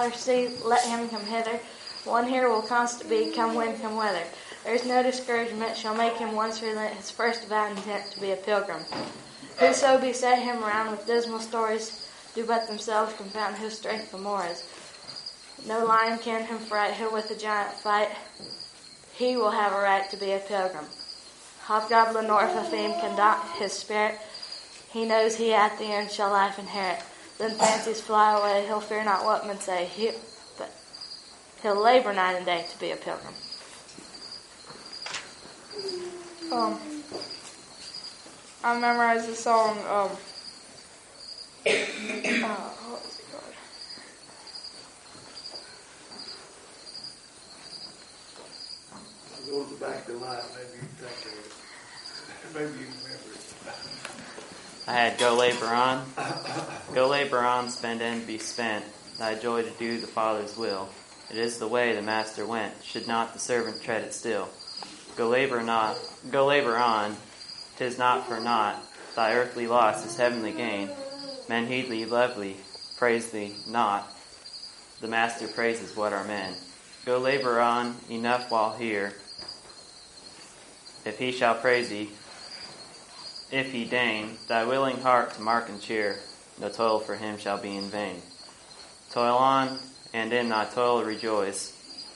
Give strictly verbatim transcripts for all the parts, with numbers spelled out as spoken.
Father see, let him come hither. One here will constant be, come wind, come weather. There's no discouragement shall make him once relent his first avowed intent to be a pilgrim. Whoso beset him around with dismal stories, do but themselves confound his strength Gomorrah's. No lion can him fright, he'll with a giant fight. He will have a right to be a pilgrim. Hobgoblin nor Fathim can daunt his spirit. He knows he at the end shall life inherit. Then fancies fly away, he'll fear not what men say. He, but he'll labor night and day to be a pilgrim. Um, I memorized the song, um, uh, what was it called? Go to the back of the line, maybe you can think of it. Maybe you remember it. I had go labor on. Go labor on, spend and be spent. Thy joy to do the Father's will. It is the way the Master went. Should not the servant tread it still? Go labor not, go labor on, 'tis not for naught. Thy earthly loss is heavenly gain. Men heed thee lovely, praise thee not. The Master praises what are men. Go labor on, enough while here. If he shall praise thee, if he deign, thy willing heart to mark and cheer, no toil for him shall be in vain. Toil on, and in thy toil rejoice.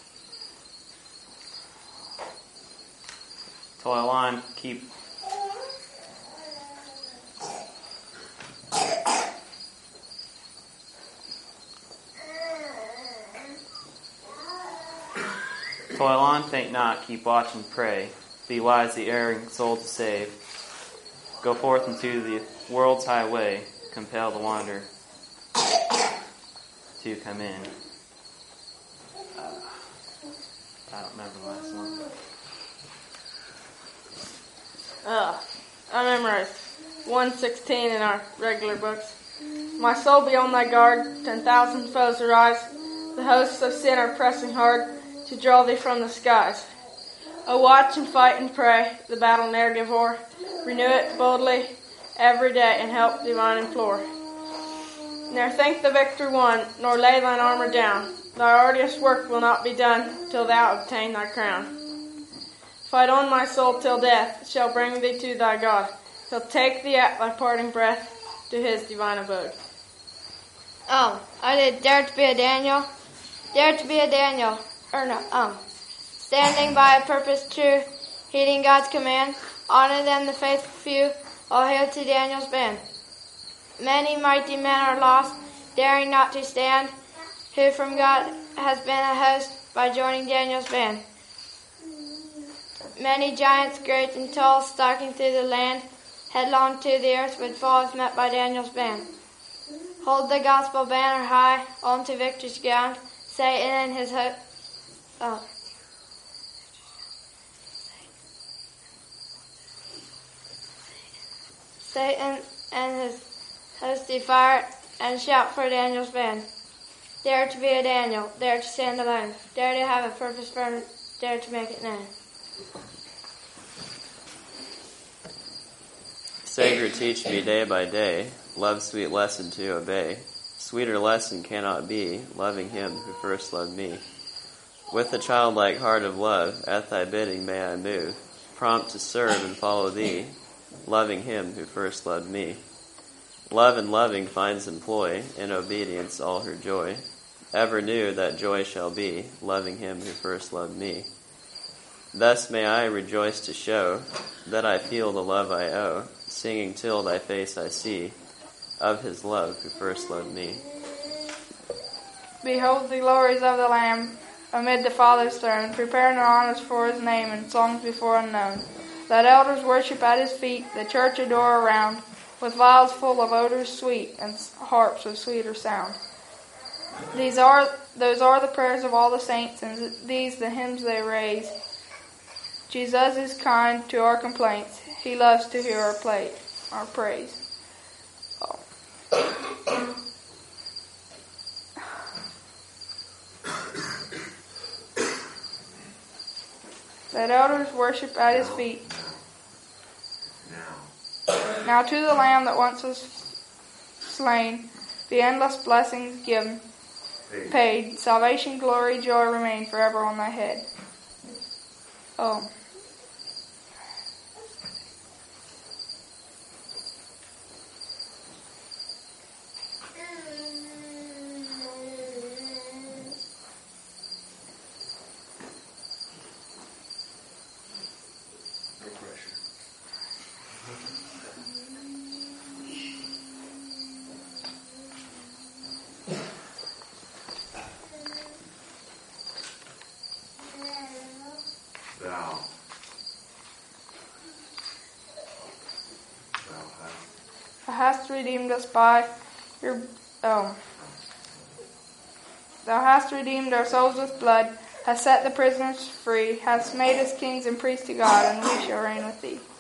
Toil on, keep Toil on, faint not, keep watch and pray. Be wise the erring soul to save. Go forth into the world's highway, compel the wanderer to come in. Uh, I don't remember the last one. Uh, I memorized one sixteen in our regular books. My soul be on thy guard, ten thousand foes arise. The hosts of sin are pressing hard to draw thee from the skies. O watch and fight and pray, the battle ne'er give o'er. Renew it boldly every day and help divine implore. Ne'er think the victor won, nor lay thine armor down. Thy arduous work will not be done till thou obtain thy crown. Fight on, my soul, till death shall bring thee to thy God. He'll take thee at thy parting breath to his divine abode. Um, I did dare to be a Daniel, dare to be a Daniel, or no, um, standing by a purpose true, heeding God's command, honor them the faithful few, all hail to Daniel's band. Many mighty men are lost, daring not to stand, who from God has been a host by joining Daniel's band. Many giants great and tall, stalking through the land, headlong to the earth would fall if met by Daniel's band. Hold the gospel banner high, on to victory's ground, Satan and his host, oh. Satan and his host fire and shout for Daniel's band. Dare to be a Daniel, dare to stand alone, dare to have a purpose firm, dare to make it known. Savior, teach me day by day, love's sweet lesson to obey. Sweeter lesson cannot be, loving him who first loved me. With a childlike heart of love, at thy bidding may I move, prompt to serve and follow thee, loving him who first loved me. Love and loving finds employ, in obedience all her joy. Ever new that joy shall be, loving him who first loved me. Thus may I rejoice to show that I feel the love I owe, singing till thy face I see, of his love who first loved me. Behold the glories of the Lamb amid the Father's throne, preparing honors for his name and songs before unknown. Let elders worship at his feet, the church adore around, with vials full of odors sweet and harps of sweeter sound. These are those are the prayers of all the saints, and these the hymns they raise. Jesus is kind to our complaints. He loves to hear our play, our praise. Oh. Let elders worship at his feet. Now to the Lamb that once was slain, the endless blessings given. Paid. paid. Salvation, glory, joy remain forever on thy head. Oh. No pressure. Thou. Thou hast. Thou hast redeemed us by your oh. Thou hast redeemed our souls with blood, hast set the prisoners free, hast made us kings and priests to God, and we shall reign with thee.